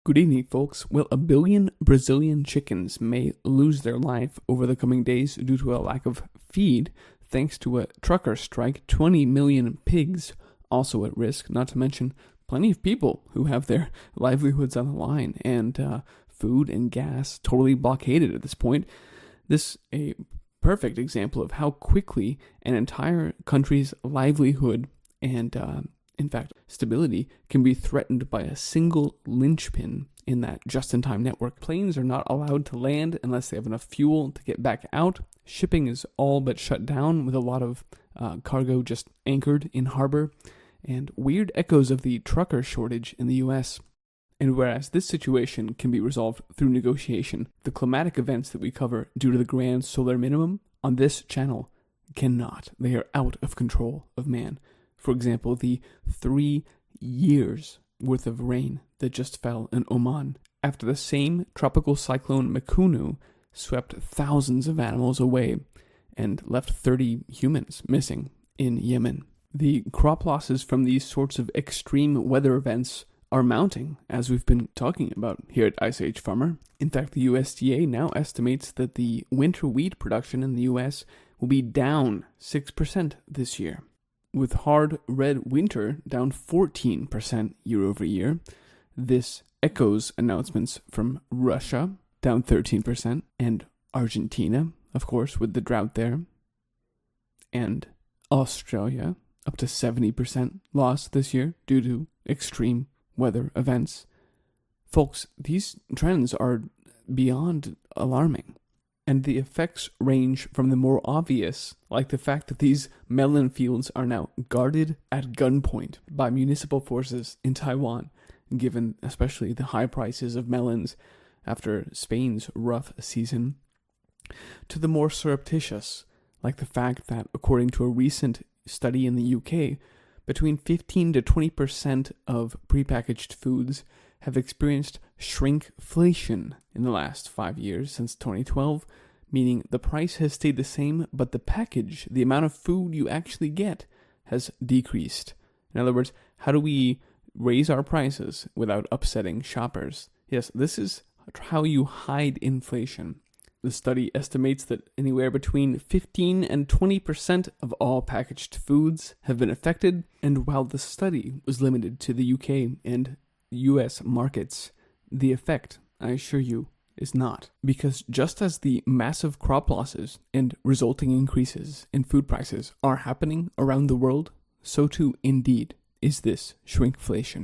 Good evening, folks. Well, 1 billion Brazilian chickens may lose their life over the coming days due to a lack of feed, thanks to a trucker strike. 20 million pigs also at risk, not to mention plenty of people who have their livelihoods on the line, and food and gas totally blockaded at this point. This a perfect example of how quickly an entire country's livelihood and in fact, stability can be threatened by a single linchpin in that just-in-time network. Planes are not allowed to land unless they have enough fuel to get back out. Shipping is all but shut down, with a lot of cargo just anchored in harbor, and weird echoes of the trucker shortage in the U.S. And whereas this situation can be resolved through negotiation, the climatic events that we cover due to the grand solar minimum on this channel cannot. They are out of control of man. For example, the 3 years worth of rain that just fell in Oman after the same tropical cyclone Mekunu swept thousands of animals away and left 30 humans missing in Yemen. The crop losses from these sorts of extreme weather events are mounting, as we've been talking about here at Ice Age Farmer. In fact, the USDA now estimates that the winter wheat production in the US will be down 6% this year, with hard red winter down 14% year over year. This echoes announcements from Russia, down 13%, and Argentina, of course, with the drought there, and Australia, up to 70% loss this year due to extreme weather events. Folks, these trends are beyond alarming. And the effects range from the more obvious, like the fact that these melon fields are now guarded at gunpoint by municipal forces in Taiwan, given especially the high prices of melons after Spain's rough season, to the more surreptitious, like the fact that, according to a recent study in the UK, between 15 to 20% of prepackaged foods have experienced shrinkflation in the last 5 years since 2012, meaning the price has stayed the same, but the package, the amount of food you actually get, has decreased. In other words, how do we raise our prices without upsetting shoppers? Yes, this is how you hide inflation. The study estimates that anywhere between 15 and 20% of all packaged foods have been affected, and while the study was limited to the UK and US markets, the effect, I assure you, is not. Because just as the massive crop losses and resulting increases in food prices are happening around the world, so too indeed is this shrinkflation.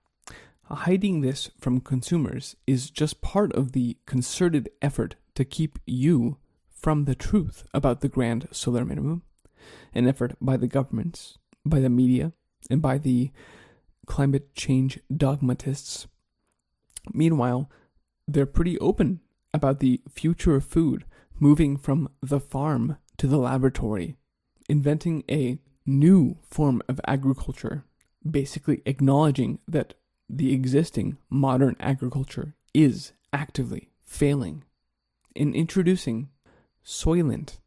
Hiding this from consumers is just part of the concerted effort to keep you from the truth about the grand solar minimum, an effort by the governments, by the media, and by the climate change dogmatists. Meanwhile, they're pretty open about the future of food, moving from the farm to the laboratory, inventing a new form of agriculture, basically acknowledging that the existing modern agriculture is actively failing, in introducing Soylent,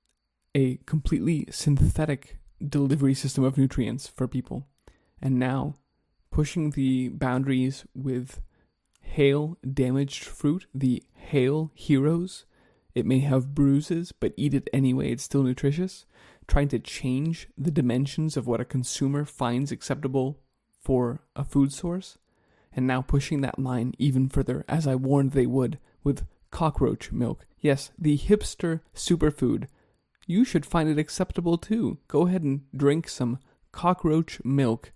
a completely synthetic delivery system of nutrients for people, and now pushing the boundaries with hail-damaged fruit, the Hail Heroes. It may have bruises, but eat it anyway, it's still nutritious. Trying to change the dimensions of what a consumer finds acceptable for a food source, and now pushing that line even further, as I warned they would, with cockroach milk. Yes, the hipster superfood. You should find it acceptable too. Go ahead and drink some cockroach milk.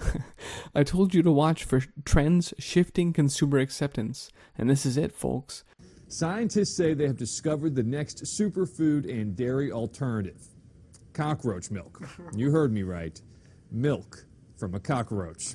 I told you to watch for trends shifting consumer acceptance, and this is it, folks. Scientists say they have discovered the next superfood and dairy alternative. Cockroach milk. You heard me right. Milk from a cockroach.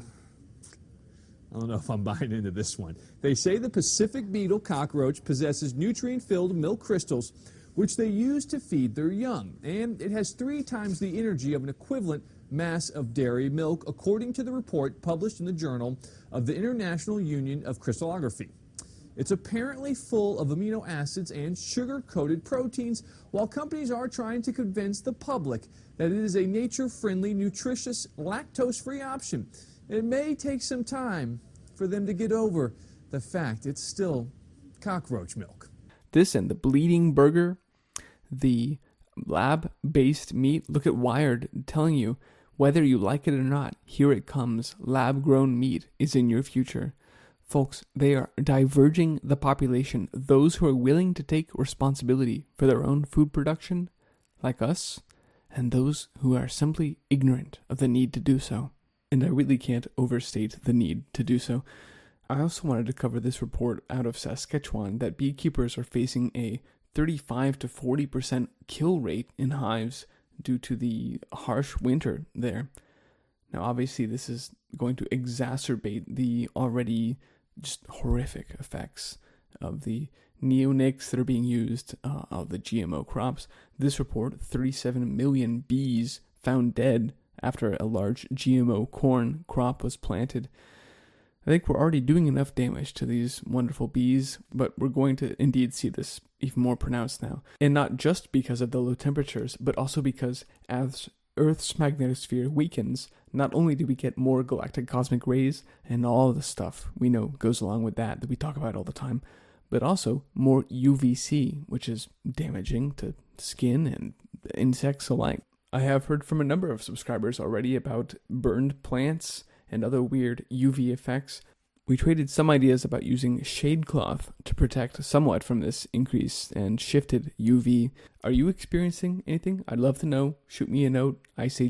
I don't know if I'm buying into this one. They say the Pacific beetle cockroach possesses nutrient-filled milk crystals, which they use to feed their young, and it has 3 times the energy of an equivalent mass of dairy milk, according to the report published in the Journal of the International Union of Crystallography. It's apparently full of amino acids and sugar-coated proteins, while companies are trying to convince the public that it is a nature-friendly, nutritious, lactose-free option. It may take some time for them to get over the fact it's still cockroach milk. This and the bleeding burger, the lab-based meat. Look at Wired telling you, whether you like it or not, here it comes. Lab-grown meat is in your future. Folks, they are diverging the population. Those who are willing to take responsibility for their own food production, like us, and those who are simply ignorant of the need to do so. And I really can't overstate the need to do so. I also wanted to cover this report out of Saskatchewan that beekeepers are facing a 35 to 40% kill rate in hives due to the harsh winter there. Now, obviously, this is going to exacerbate the already just horrific effects of the neonics that are being used of the GMO crops. This report, 37 million bees found dead after a large GMO corn crop was planted. I think we're already doing enough damage to these wonderful bees, but we're going to indeed see this even more pronounced now. And not just because of the low temperatures, but also because as Earth's magnetosphere weakens, not only do we get more galactic cosmic rays and all the stuff we know goes along with that we talk about all the time, but also more UVC, which is damaging to skin and insects alike. I have heard from a number of subscribers already about burned plants and other weird UV effects. We traded some ideas about using shade cloth to protect somewhat from this increase and shifted UV. Are you experiencing anything? I'd love to know. Shoot me a note,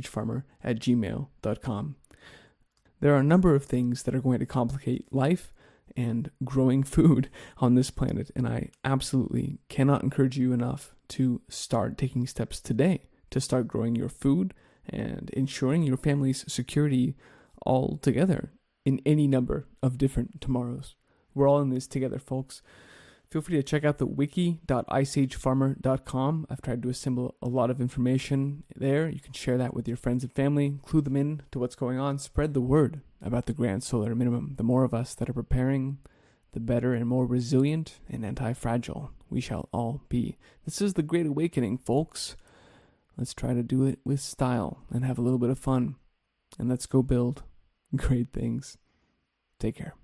iceagefarmer@gmail.com. There are a number of things that are going to complicate life and growing food on this planet, and I absolutely cannot encourage you enough to start taking steps today to start growing your food and ensuring your family's security all together in any number of different tomorrows. We're all in this together, folks. Feel free to check out the wiki.iceagefarmer.com. I've tried to assemble a lot of information there. You can share that with your friends and family, include them in to what's going on, spread the word about the Grand Solar Minimum. The more of us that are preparing, the better and more resilient and anti-fragile we shall all be. This is the Great Awakening, folks. Let's try to do it with style and have a little bit of fun. And let's go build great things. Take care.